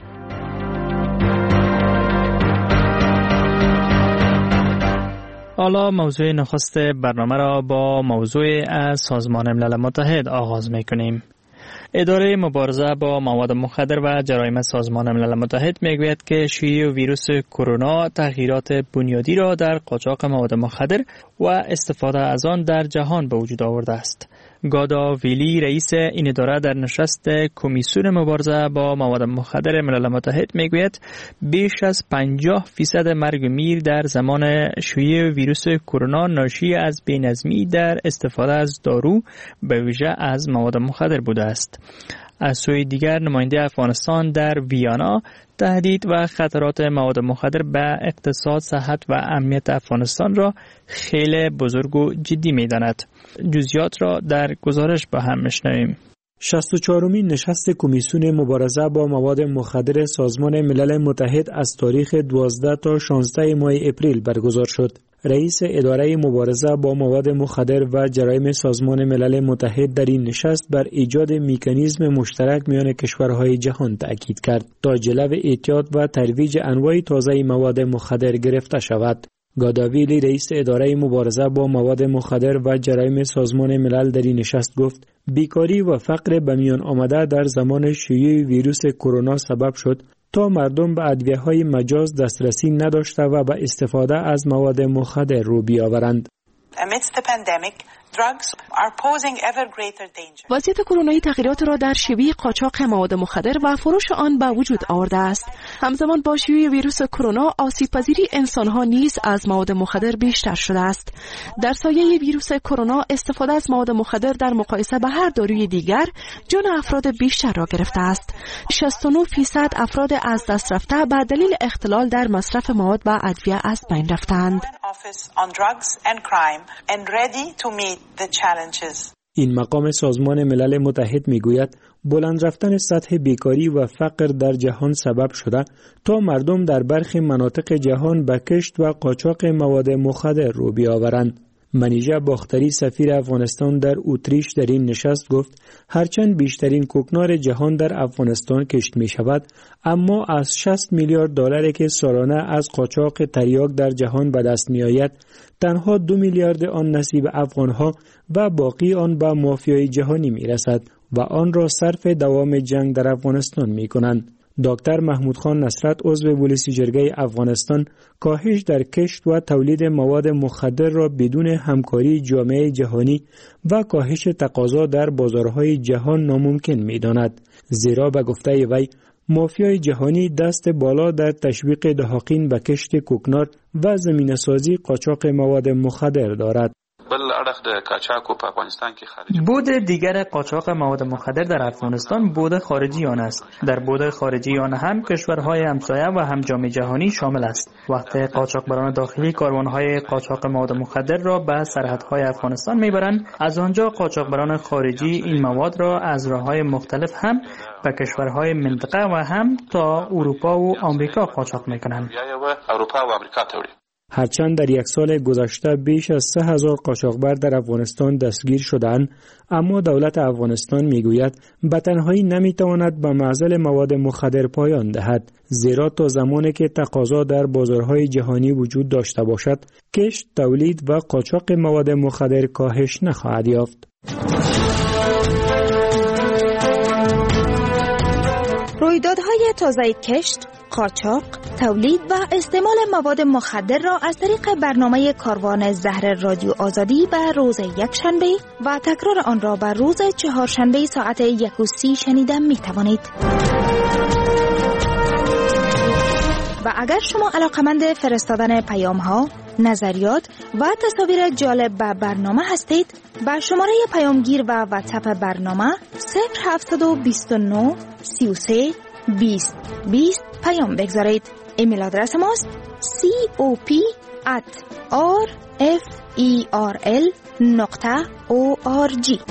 حالا موضوع نخست برنامه را با موضوع از سازمان ملل متحد آغاز میکنیم. اداره مبارزه با مواد مخدر و جرایم سازمان ملل متحد میگوید که شیوع ویروس کرونا تغییرات بنیادی را در قاچاق مواد مخدر و استفاده از آن در جهان به وجود آورده است. گادا ویلی رئیس این اداره در نشست کمیسیون مبارزه با مواد مخدر ملل متحد میگوید بیش از پنجاه فیصد مرگ و میر در زمان شیوع ویروس کرونا ناشی از بی‌نظمی در استفاده از دارو به ویژه از مواد مخدر بوده است. از سوی دیگر نماینده افغانستان در ویانا تهدید و خطرات مواد مخدر به اقتصاد، صحت و امنیت افغانستان را خیلی بزرگ و جدی می‌داند. جزئیات را در گزارش با هم می‌شنویم. شصت و چهارمین نشست کمیسیون مبارزه با مواد مخدر سازمان ملل متحد از تاریخ دوازده تا شانزده ماه اپریل برگزار شد. رئیس اداره مبارزه با مواد مخدر و جرایم سازمان ملل متحد در این نشست بر ایجاد مکانیزم مشترک میان کشورهای جهان تأکید کرد تا جلو اعتیاد و ترویج انواع تازه مواد مخدر گرفته شود. گاداویلی رئیس اداره مبارزه با مواد مخدر و جرایم سازمان ملل در این نشست گفت بیکاری و فقر به میان آمده در زمان شیوع ویروس کرونا سبب شد تا مردم به ادویه‌های مجاز دسترسی نداشته و به استفاده از مواد مخدر رو بیاورند. وضعیت کرونایی تغییرات را در شیوه قاچاق مواد مخدر و فروش آن به وجود آورده است. همزمان با شیوع ویروس کرونا آسیب پذیری انسان‌ها نیز از مواد مخدر بیشتر شده است. در سایه ویروس کرونا استفاده از مواد مخدر در مقایسه به هر داروی دیگر جان افراد بیشتر را گرفته است. شصت و نه درصد افراد از دست رفته به دلیل اختلال در مصرف مواد و ادویه از بین رفتند. این مقام سازمان ملل متحد میگوید بلند رفتن سطح بیکاری و فقر در جهان سبب شده تا مردم در برخی مناطق جهان به کشت و قاچاق مواد مخدر رو بیاورند. منیژه باختری سفیر افغانستان در اتریش در این نشست گفت هرچند بیشترین کوکنار جهان در افغانستان کشت می شود اما از شصت میلیارد دلاری که سالانه از قاچاق تریاک در جهان به دست می آید تنها دو میلیارد آن نصیب افغانها و باقی آن به مافیای جهانی می رسد و آن را صرف دوام جنگ در افغانستان می کنند. دکتر محمود خان نصرت عضو پلیس جرگه افغانستان کاهش در کشت و تولید مواد مخدر را بدون همکاری جامعه جهانی و کاهش تقاضا در بازارهای جهان ناممکن می‌داند، زیرا به گفته وی مافیای جهانی دست بالا در تشویق دهاقین به کشت کوکنار و زمینه‌سازی قاچاق مواد مخدر دارد. بل اړخ د قاچاقو په افغانستان کې خارجي بود دیگر قاچاق مواد مخدر در افغانستان بود خارجیان است. در بود خارجیان هم کشورهای همسایه و هم جامعه جهانی شامل است. وقتی قاچاقبران داخلی کاروانهای قاچاق مواد مخدر را به سرحدهای افغانستان میبرند، از آنجا قاچاقبران خارجی این مواد را از راههای مختلف هم به کشورهای منطقه و هم تا اروپا و آمریکا قاچاق میکنند. اروپا و آمریکا توری. هرچند در یک سال گذشته بیش از سه هزار قاچاقبر در افغانستان دستگیر شدند، اما دولت افغانستان میگوید به تنهایی نمیتواند به معضل مواد مخدر پایان دهد، زیرا تا زمانی که تقاضا در بازارهای جهانی وجود داشته باشد، کشت، تولید و قاچاق مواد مخدر کاهش نخواهد یافت. رویدادهای تازه کشت، قاچاق، تولید و استعمال مواد مخدر را از طریق برنامه کاروان زهر رادیو آزادی به روز یکشنبه و تکرار آن را به روز چهارشنبه ساعت یک و سی شنیده می توانید. و اگر شما علاقمند فرستادن پیام ها، نظریات و تصاویر جالب به برنامه هستید، با شماره پیامگیر و واتساپ برنامه صفر هفت دو نه سی و سه بیست بیست پیام بگذارید. ایمیل آدرس ماست cop at rferl نقطه org.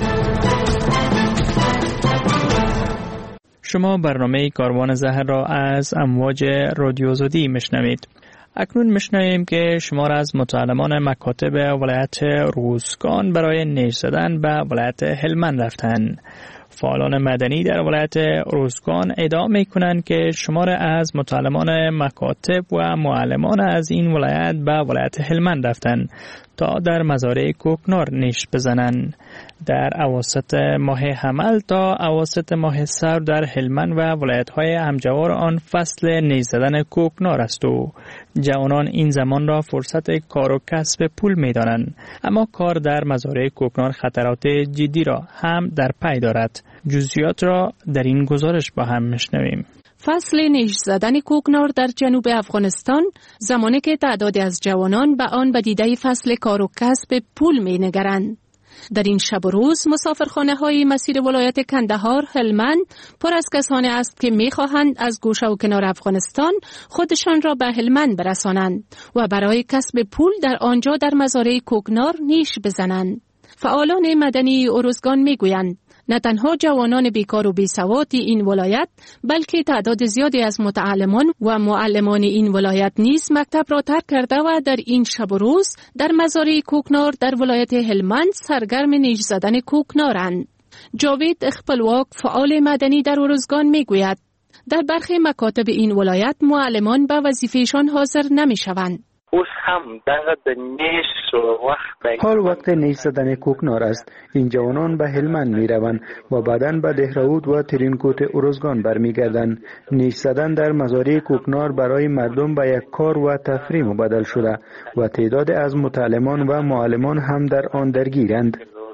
شما برنامه کاروان زهر را از امواج رادیو آزادی میشنوید. اکنون میشنویم که شما را از متعلمان مکاتب ولایت روزگان برای نیش زدن به ولایت هلمند رفتن. فعالان مدنی در ولایت روزگان ادعا میکنند که شمار از متعلمان مکاتب و معلمان از این ولایت به ولایت هلمند رفتن تا در مزارع کوکنار نیش بزنند. در اواسط ماه حمل تا اواسط ماه سر در هلمند و ولایت‌های همجوار آن فصل نیش زدن کوکنار است و جوانان این زمان را فرصت کار و کسب پول می‌دانند، اما کار در مزارع کوکنار خطرات جدی را هم در پی دارد. جزئیات را در این گزارش با هم میشنویم. فصل نیش زدن کوکنار در جنوب افغانستان زمانی که تعدادی از جوانان به آن به دیده فصل کار و کسب پول می نگرند. در این شب و روز مسافرخانه های مسیر ولایت کندهار هلمند پر از کسانی است که می خواهند از گوشه و کنار افغانستان خودشان را به هلمند برسانند و برای کسب پول در آنجا در مزارع کوکنار نیش بزنند. فعالان مدنی اروزگان می گویند نه تنها جوانان بیکار و بیسوادی این ولایت، بلکه تعداد زیادی از متعلمان و معلمان این ولایت نیز مکتب را ترک کرده و در این شب و روز در مزارع کوکنار در ولایت هلمند سرگرم نیش زدن کوکنارند. جاوید اخپلواک فعال مدنی در اروزگان می گوید در برخی مکاتب این ولایت معلمان به وظیفهشان حاضر نمی شوند. اوس هم دغه د نیش وخت حال وقت نیش زدن کوکنار است. این جوانان به هلمند می روند و بعداً به دهراود و ترینکوت اروزگان برمیگردند. نیش زدن در مزارع کوکنار برای مردم به یک کار و تفریح مبدل شده و تعداد از متعلمان و معلمان هم در آن درگیرند.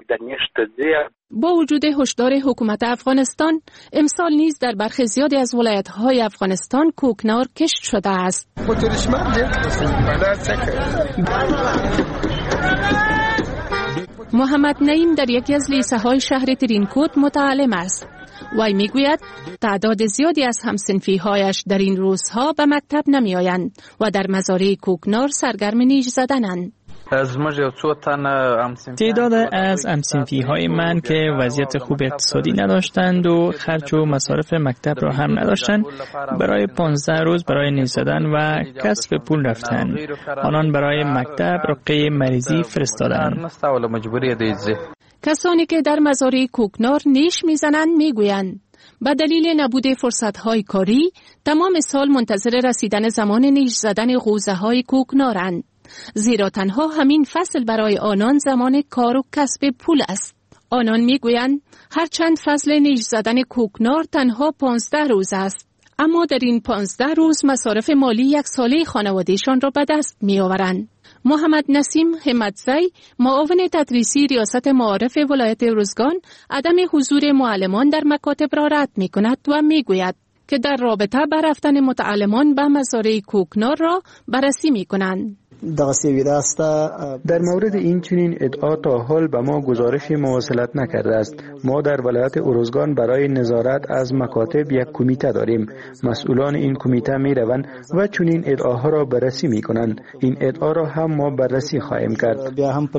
با وجود هشدار حکومت افغانستان، امسال نیز در برخی زیادی از ولایت‌های افغانستان کوکنار کشت شده است. محمد نعیم در یکی از لیسه‌های شهر ترینکوت متعلم است. وی میگوید تعداد زیادی از همصنفی‌هایش در این روزها به مکتب نمی‌آیند و در مزارع کوکنار سرگرم نیش زدنند. تعداد از همصنفی های من که وضعیت خوب اقتصادی نداشتند و خرج و مصارف مکتب را هم نداشتند برای پانزده روز برای نیش زدن و کسب پول رفتند. آنان برای مکتب رقیه مریضی فرستادند. کسانی که در مزارع کوکنار نیش میزنند میگویند به دلیل نبود فرصت‌های کاری تمام سال منتظر رسیدن زمان نیش زدن غوزه‌های کوکنارند، زیرا تنها همین فصل برای آنان زمان کار و کسب پول است. آنان میگویند هرچند فصل نیش زدن کوکنار تنها پانزده روز است، اما در این پانزده روز مصارف مالی یک ساله خانوادهشان را به دست می آورند. محمد نسیم همتزی، معاون تدریسی ریاست معارف ولایت ارزگان، عدم حضور معلمان در مکاتب را رد می کند و می گوید که در رابطه با رفتن متعلمان به مزارع کوکنار را بررسی می کنند. در مورد این چنین ادعا تا حال به ما گزارش مواصلت نکرده است. ما در ولایت ارزگان برای نظارت از مکاتب یک کمیته داریم. مسئولان این کمیته می روند و چنین ادعاها را بررسی می کنند. این ادعا را هم ما بررسی خواهیم کرد.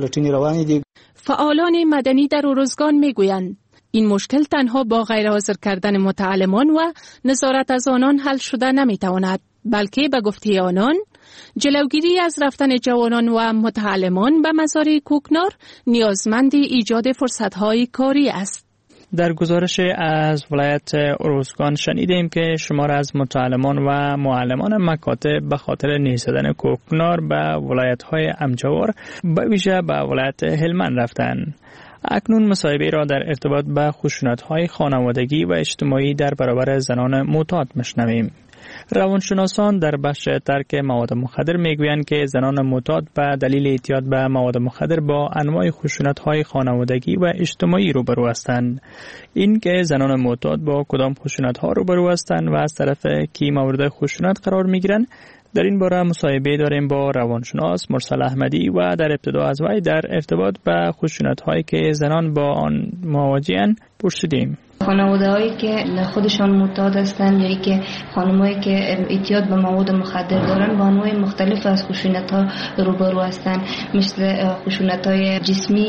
فعالان مدنی در ارزگان می گویند این مشکل تنها با غیر حاضر کردن متعلمان و نظارت از آنان حل شده نمی تواند، بلکه به گفته آنان جلوگیری از رفتن جوانان و متعلمان به مزارع کوکنار نیازمند ایجاد فرصت‌های کاری است. در گزارش از ولایت ارزگان شنیدیم که شمار از متعلمان و معلمان مکاتب به خاطر نیستدن کوکنار به ولایت‌های امجوار به ویژه به ولایت هلمند رفتند. اکنون مصاحبه را در ارتباط به خشونت‌های خانوادگی و اجتماعی در برابر زنان معتاد میشنویم. روانشناسان در بخش ترک مواد مخدر میگویند که زنان معتاد به دلیل اعتیاد به مواد مخدر با انواع خشونت‌های خانوادگی و اجتماعی روبرو هستند. این که زنان معتاد با کدام خشونت‌ها روبرو هستند و از طرف کی مورد خشونت قرار میگیرند، در این باره مصاحبه داریم با روانشناس مرسل احمدی و در ابتدا از وی در ارتباط به خشونت‌هایی که زنان با آن مواجه‌اند پرسیدیم. خانواده هایی که خودشان معتاد هستند یا که خانمایی که اعتیاد به مواد مخدر دارن با انواع مختلف از خشونت ها روبرو هستند، مثل خشونت های جسمی،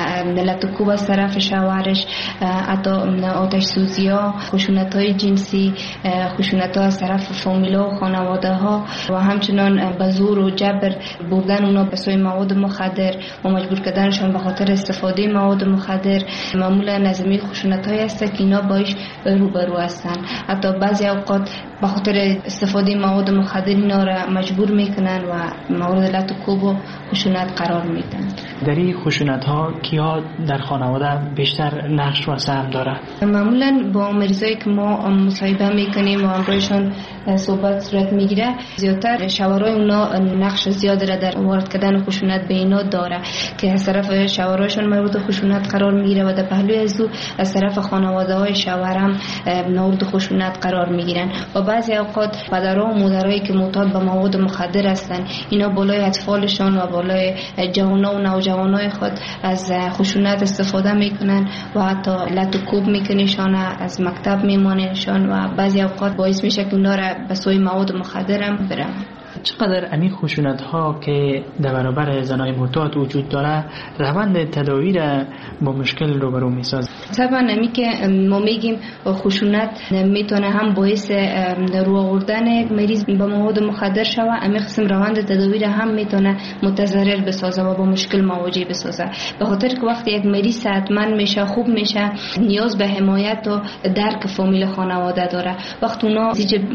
لطکوب از طرف شوهرش، حتی آتش سوزی ها، خشونت های جنسی، خشونت ها از طرف فامیلا و خانواده ها و همچنان به زور و جبر بردن اونا به سوی مواد مخدر و مجبور کردنشان به خاطر استفاده مواد مخدر. معمولا نظمی خشونت های است که اینا باش روبرو هستن. حتی بعضی اوقات به خاطر استفاده مواد مخدر اینا را مجبور میکنن و مورد لطکوب و خشونت قرار میدن. در این خشونت ها کیا در خانواده بیشتر نقش و سهم داره؟ معمولا با مریضایی که ما مصاحبه میکنیم و همراهشان صحبت صورت میگیره، زیادتر شوهرای اونا نقش زیاد را در وارد کردن خشونت به اینا داره که از طرف شوهرایشان مورد خشونت قرار میگیره و در پهلوی از او از طرف خانواده های شوهرم مورد خشونت قرار میگیرن. و بعضی اوقات پدرها و مادرایی که معتاد به مواد مخدر هستن، اینا بالای اطفالشان و بالای جوانا و نوجوانای خود از خشونت استفاده میکنن و حتی لطکوب میکنیشان، از مکتب میمانیشان و بعضی اوقات باعث میشه که اونا را به سوی مواد مخدر هم برن. چقدر امی خشونت ها که در برابر زنای معتاد وجود داره روند تداوی را با مشکل روبرو میسازه؟ طبعا امی که ما میگیم خشونت میتونه هم باعث رو آوردن مریض به مواد مخدر شوه، امی قسم روند تداوی را هم میتونه متضرر بسازه و با مشکل مواجه بسازه. به خاطر که وقتی یک مریض صحتمند میشه، خوب میشه، نیاز به حمایت و درک فامیل خانواده داره. وقتی اونا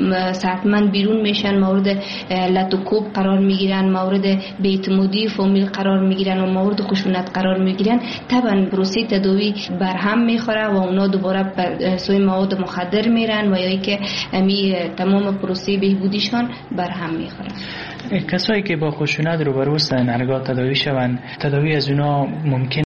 صحتمند بیرون میشن، مورد لطکوب قرار میگیرن، مورد بی‌اعتمادی فامیل قرار میگیرن و مورد خشونت قرار میگیرن، طبعا پروسه تداوی برهم میخوره و اونا دوباره به سوی مواد مخدر میرن و یا که امی تمام پروسه بهبودیشان برهم میخوره. کسایی که با خشونت روبرو هستن هرگاه تداوی شون، تداوی از اونا ممکن